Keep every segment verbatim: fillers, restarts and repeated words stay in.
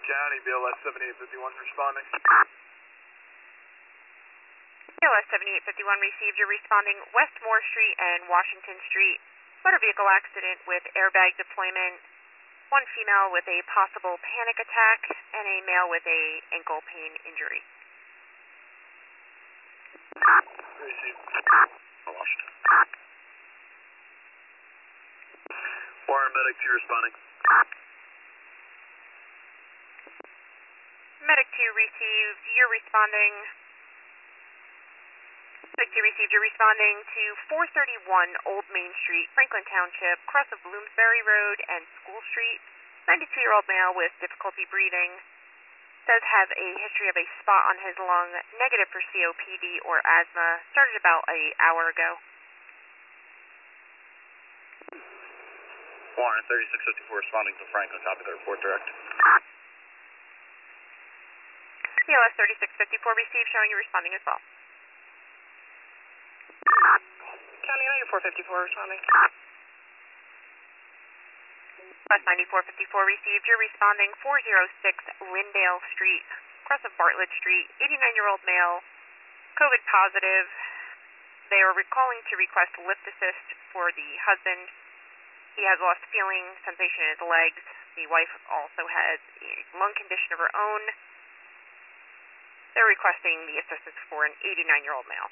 County, B L S seventy-eight fifty-one responding. B L S seventy-eight fifty-one received. You're responding West Moore Street and Washington Street. Motor vehicle accident with airbag deployment. One female with a possible panic attack and a male with a ankle pain injury. Received. Washington. Warren Medic two responding. Medic two received. You're responding. Medic two received. You're responding to four thirty-one Old Main Street, Franklin Township, cross of Bloomsbury Road and School Street. ninety-two-year-old male with difficulty breathing. Does have a history of a spot on his lung, negative for C O P D or asthma. Started about an hour ago. Warren, thirty-six fifty-four responding to Franklin. Copy the report direct. B L S thirty-six fifty-four received, showing you responding as well. County ninety-four fifty-four responding. West ninety-four fifty-four received. You're responding four oh six Lindale Street, cross of Bartlett Street. eighty-nine-year-old male, COVID positive. They are recalling to request lift assist for the husband. He has lost feeling, sensation in his legs. The wife also has a lung condition of her own. They're requesting the assistance for an eighty-nine-year-old male.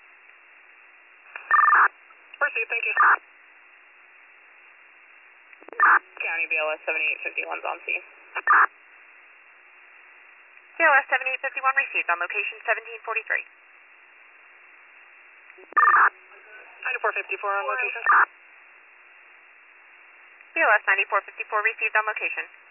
Proceed, thank you. County B L S seventy-eight fifty-one's on scene. B L S seventy-eight fifty-one received on location seventeen forty-three. ninety-four fifty-four on location. B L S ninety-four fifty-four received on location.